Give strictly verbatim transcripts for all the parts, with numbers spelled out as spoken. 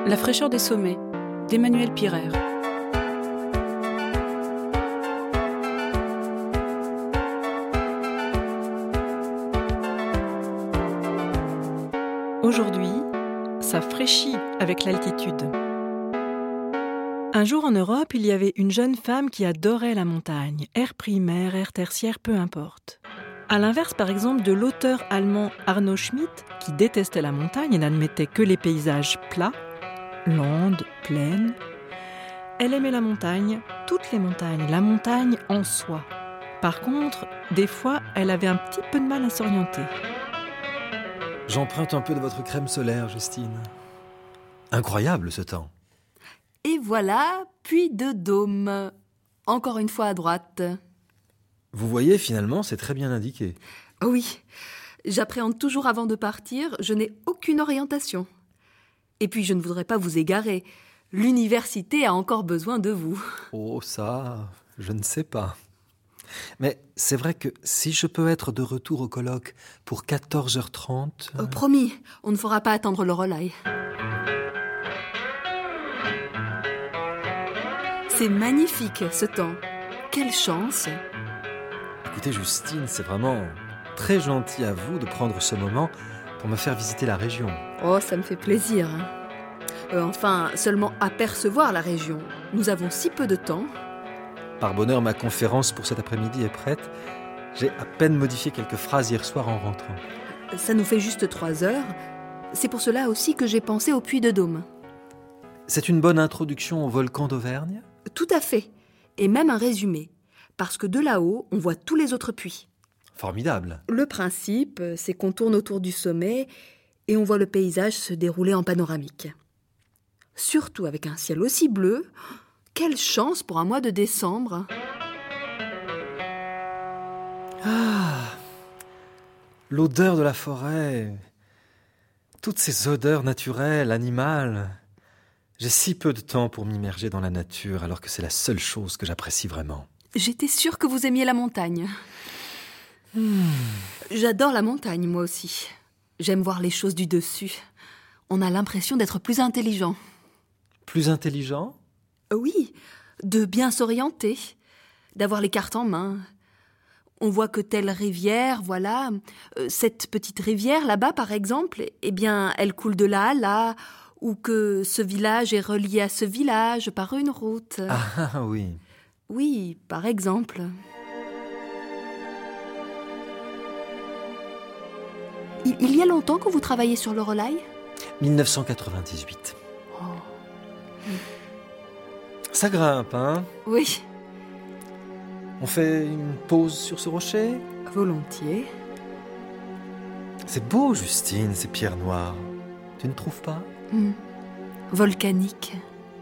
La fraîcheur des sommets, d'Emmanuel Pirer. Aujourd'hui, ça fraîchit avec l'altitude. Un jour en Europe, il y avait une jeune femme qui adorait la montagne, air primaire, air tertiaire, peu importe. À l'inverse, par exemple, de l'auteur allemand Arno Schmidt, qui détestait la montagne et n'admettait que les paysages plats, landes, plaines. Elle aimait la montagne, toutes les montagnes, la montagne en soi. Par contre, des fois, elle avait un petit peu de mal à s'orienter. J'emprunte un peu de votre crème solaire, Justine. Incroyable ce temps. Et voilà, Puy de Dôme. Encore une fois à droite. Vous voyez, finalement, c'est très bien indiqué. Oh oui, j'appréhende toujours avant de partir, je n'ai aucune orientation. Et puis je ne voudrais pas vous égarer. L'université a encore besoin de vous. Oh, ça, je ne sais pas. Mais c'est vrai que si je peux être de retour au colloque pour quatorze heures trente... Oh, promis, on ne fera pas attendre le relais. C'est magnifique ce temps. Quelle chance! Écoutez, Justine, c'est vraiment très gentil à vous de prendre ce moment pour me faire visiter la région. Oh, ça me fait plaisir. Euh, enfin, seulement apercevoir la région. Nous avons si peu de temps. Par bonheur, ma conférence pour cet après-midi est prête. J'ai à peine modifié quelques phrases hier soir en rentrant. Ça nous fait juste trois heures. C'est pour cela aussi que j'ai pensé au Puy de Dôme. C'est une bonne introduction au volcan d'Auvergne ? Tout à fait. Et même un résumé. Parce que de là-haut, on voit tous les autres puits. Formidable. Le principe, c'est qu'on tourne autour du sommet et on voit le paysage se dérouler en panoramique. Surtout avec un ciel aussi bleu. Quelle chance pour un mois de décembre. Ah, l'odeur de la forêt, toutes ces odeurs naturelles, animales. J'ai si peu de temps pour m'immerger dans la nature alors que c'est la seule chose que j'apprécie vraiment. J'étais sûre que vous aimiez la montagne. Hmm. J'adore la montagne, moi aussi. J'aime voir les choses du dessus. On a l'impression d'être plus intelligent. Plus intelligent ? Oui, de bien s'orienter, d'avoir les cartes en main. On voit que telle rivière, voilà, euh, cette petite rivière là-bas par exemple, eh bien, elle coule de là à là, ou que ce village est relié à ce village par une route. Ah oui. Oui, par exemple. Il, il y a longtemps que vous travaillez sur le relais ? dix-neuf cent quatre-vingt-dix-huit. Oh. Ça grimpe, hein ? Oui. On fait une pause sur ce rocher ? Volontiers. C'est beau, Justine, ces pierres noires. Tu ne trouves pas ? Mmh. Volcanique.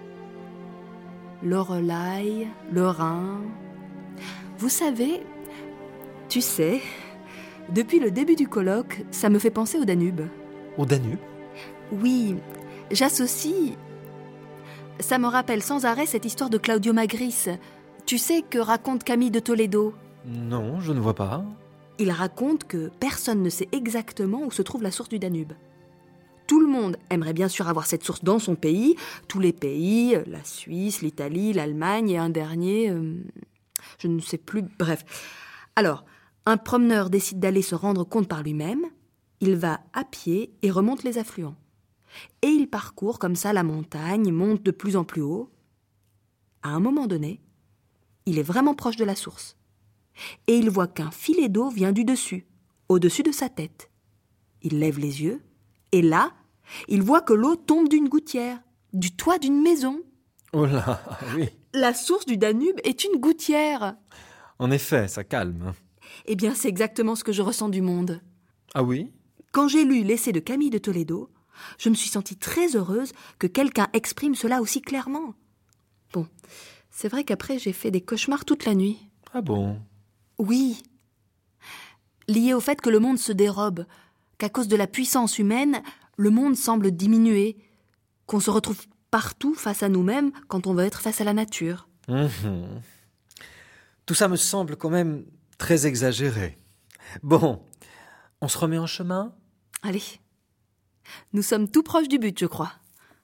Loreley, le Rhin. Vous savez, tu sais, depuis le début du colloque, ça me fait penser au Danube. Au Danube ? Oui, j'associe... Ça me rappelle sans arrêt cette histoire de Claudio Magris. Tu sais que raconte Camille de Toledo ? Non, je ne vois pas. Il raconte que personne ne sait exactement où se trouve la source du Danube. Tout le monde aimerait bien sûr avoir cette source dans son pays. Tous les pays, la Suisse, l'Italie, l'Allemagne et un dernier... Euh, je ne sais plus... Bref. Alors, un promeneur décide d'aller se rendre compte par lui-même. Il va à pied et remonte les affluents. Et il parcourt comme ça la montagne, monte de plus en plus haut. À un moment donné, il est vraiment proche de la source. Et il voit qu'un filet d'eau vient du dessus, au-dessus de sa tête. Il lève les yeux, et là, il voit que l'eau tombe d'une gouttière, du toit d'une maison. Oh là, oui. La source du Danube est une gouttière. En effet, ça calme. Eh bien, c'est exactement ce que je ressens du monde. Ah oui ? Quand j'ai lu l'essai de Camille de Toledo, je me suis sentie très heureuse que quelqu'un exprime cela aussi clairement. Bon, c'est vrai qu'après, j'ai fait des cauchemars toute la nuit. Ah bon ? Oui. Lié au fait que le monde se dérobe, qu'à cause de la puissance humaine, le monde semble diminuer, qu'on se retrouve partout face à nous-mêmes quand on veut être face à la nature. Mmh. Tout ça me semble quand même très exagéré. Bon, on se remet en chemin ? Allez, nous sommes tout proches du but, je crois.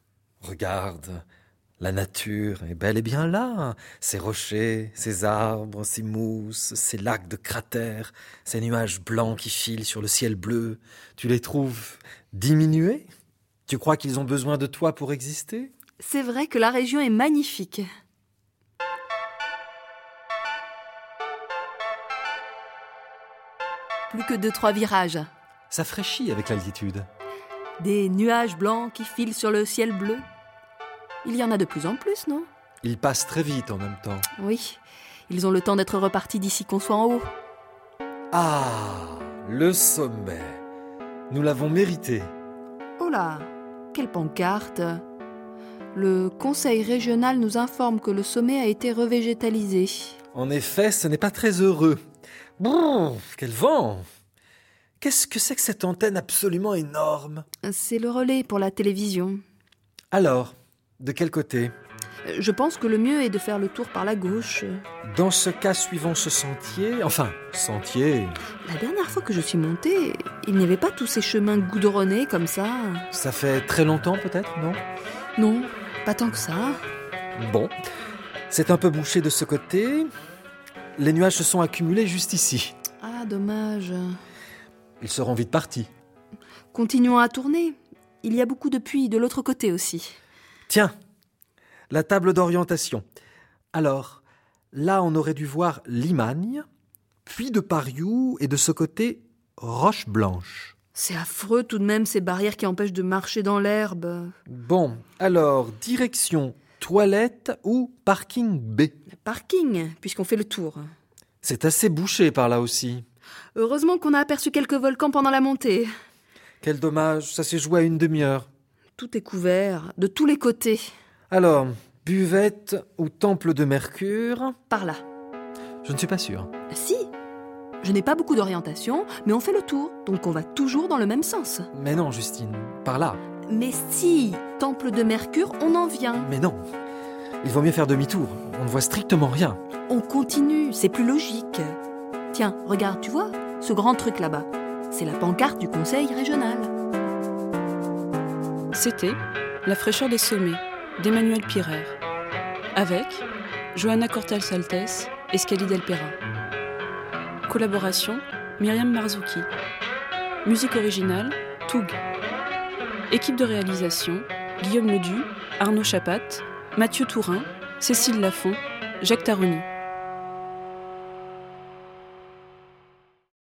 Regarde, la nature est bel et bien là. Ces rochers, ces arbres, ces mousses, ces lacs de cratères, ces nuages blancs qui filent sur le ciel bleu. Tu les trouves diminués ? Tu crois qu'ils ont besoin de toi pour exister ? C'est vrai que la région est magnifique. Plus que deux, trois virages. Ça fraîchit avec l'altitude. Des nuages blancs qui filent sur le ciel bleu. Il y en a de plus en plus, non ? Ils passent très vite en même temps. Oui, ils ont le temps d'être repartis d'ici qu'on soit en haut. Ah, le sommet. Nous l'avons mérité. Oh là, quelle pancarte ! Le conseil régional nous informe que le sommet a été revégétalisé. En effet, ce n'est pas très heureux. Brrr, quel vent ! Qu'est-ce que c'est que cette antenne absolument énorme ? C'est le relais pour la télévision. Alors, de quel côté ? Je pense que le mieux est de faire le tour par la gauche. Dans ce cas, suivons ce sentier. Enfin, sentier. La dernière fois que je suis montée, il n'y avait pas tous ces chemins goudronnés comme ça. Ça fait très longtemps peut-être, non ? Non, pas tant que ça. Bon, c'est un peu bouché de ce côté. Les nuages se sont accumulés juste ici. Ah, dommage. Ils seront vite partis. Continuons à tourner. Il y a beaucoup de puits de l'autre côté aussi. Tiens, la table d'orientation. Alors, là on aurait dû voir Limagne, puis de Pariou et de ce côté, Roche Blanche. C'est affreux tout de même ces barrières qui empêchent de marcher dans l'herbe. Bon, alors, direction toilette ou parking B. Parking, puisqu'on fait le tour. C'est assez bouché par là aussi. Heureusement qu'on a aperçu quelques volcans pendant la montée. Quel dommage, ça s'est joué à une demi-heure. Tout est couvert, de tous les côtés. Alors, buvette ou temple de Mercure ? Par là. Je ne suis pas sûr. Si, je n'ai pas beaucoup d'orientation, mais on fait le tour, donc on va toujours dans le même sens. Mais non, Justine, par là. Mais si, temple de Mercure, on en vient. Mais non, il vaut mieux faire demi-tour, on ne voit strictement rien. On continue, c'est plus logique. Tiens, regarde, tu vois, ce grand truc là-bas, c'est la pancarte du conseil régional. C'était La fraîcheur des sommets d'Emmanuel Pirer, avec Johanna Cortal-Saltes et Scali Delpera. Collaboration Myriam Marzouki. Musique originale Toug. Équipe de réalisation Guillaume Ledu, Arnaud Chapat, Mathieu Tourin, Cécile Lafont, Jacques Taroni.